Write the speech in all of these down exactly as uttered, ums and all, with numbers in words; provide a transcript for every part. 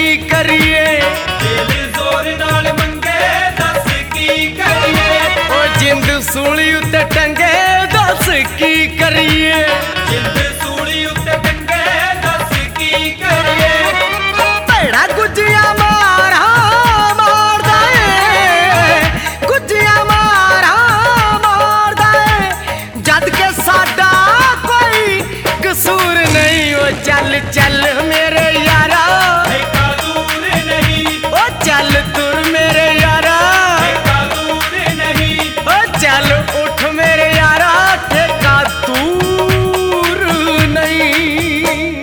की करिए, दिल जोर नाल मंगे दस की करिए, ओ जिंद सूली उत्ते टंगे दस की करिए, जिंद सूली उत्ते टंगे दस की करिए, भैड़ा गुजिया मारा मारदा है, गुजिया मारा मारदा है, जद के साडा कोई कसूर नहीं। ओ चल चल मेरे यारा, ठेका दूर नहीं, ओ चल तुर मेरे यारा, ठेका दूर नहीं, ओ चल उठ मेरे यारा, ठेका दूर नहीं।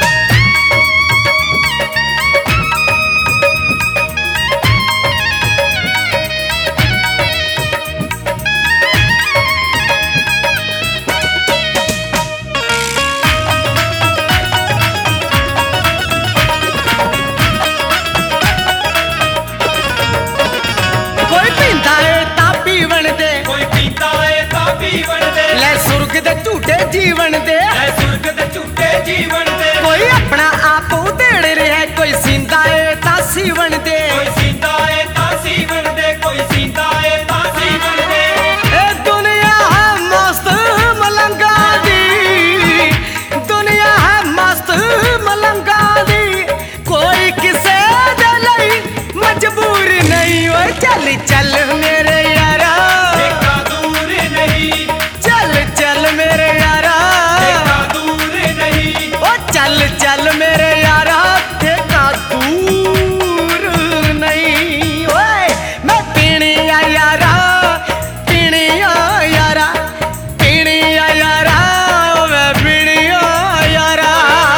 कोई पींदा है ता पीवन दे, कोई पीता है ता पीवन दे, ले सुर्ग दे झूठे जीवन दे, ऐ सुर्ग दे झूठे जीवन दे, कोई अपना आप उधेड़ रहा है, कोई सींदा है ता सीवन दे, कोई सीता है ता सीवन दे, कोई सीता है ता सीवन दे, ए दुनिया है मस्त मलंगा दी, दुनिया है मस्त मलंगा दी, कोई किसे दे लई मजबूर नहीं। ओ चल चल मेरे यारा, ठेका दूर नहीं, चल चल मेरे यारा, ठेका दूर नहीं, ओ चल चल मेरे यारा, ठेका दूर नहीं। ओए मैं पीने आ यारा, पीने आ यारा, पीने आ यारा, ओ मैं पीने आ यारा।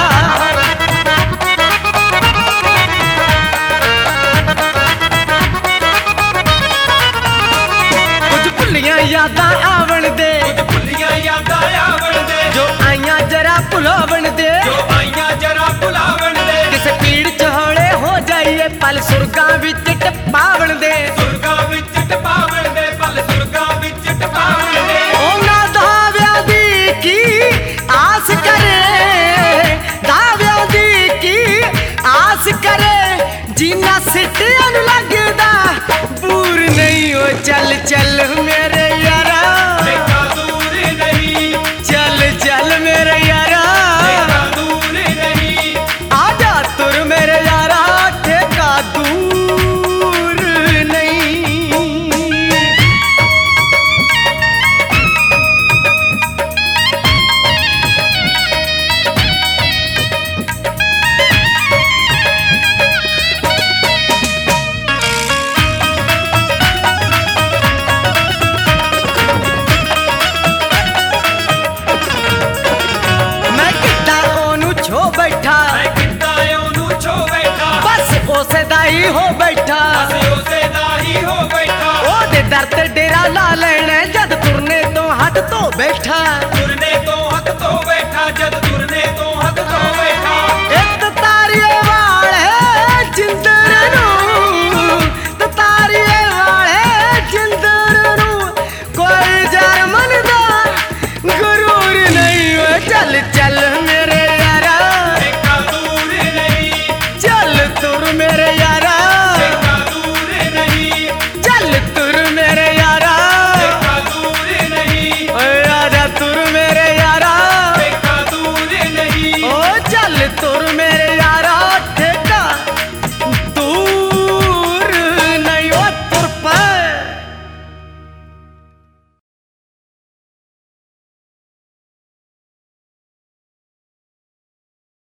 कुछ भुलियां यादां आवन दे, कुछ भुलियां यादां आवन दे, जो आइयां जरा भुलावन दे, जो आइयां जरा भुलावन दे, किसे पीड़ च हौले हो जाइए, पल सुरगां विच टपावन दे, सुरगा विच टपावन दे, पल सुरगा विच टपावन दे, ਉਹਨਾਂ ਦਾਵਿਆਂ ਦੀ ਕੀ ਆਸ ਕਰੇ, ਦਾਵਿਆਂ ਦੀ ਕੀ ਆਸ ਕਰੇ, ਜੀਨਾ ਸਿੱਟਿਆਂ ਨੂੰ ਲੱਗਦਾ ਬੂਰ ਨਹੀਂ। ਓ ਚੱਲ ਚੱਲ ਮੇਰੇ ਯਾਰਾ, ठेका दूर नहीं, ਚੱਲ ਚੱਲ ਮੇਰੇ ਯਾਰਾ, ठेका दूर नहीं, ਆ ਜਾ ਤੁਰ ਮੇਰੇ ਯਾਰਾ, ਠੇਕਾ ਦੂਰ ਨਹੀਂ। ਮੈਂ ਕਿੱਦਾਂ ਉਹਨੂੰ ਛੋ ਬੈਠਾ, मैं कितना ओनू छो बैठा, ਬਸ ਉਸੇ ਦਾ ਹੀ ਹੋ ਬੈਠਾ, बस उसे दा ही हो बैठा, ਉਹਦੇ ਦਰ ਤੇ ਡੇਰਾ ਲਾ ਲੈਣਾ, ਜਦ ਤੁਰਨੇ ਤੋਂ ਹੱਥ ਧੋ ਬੈਠਾ।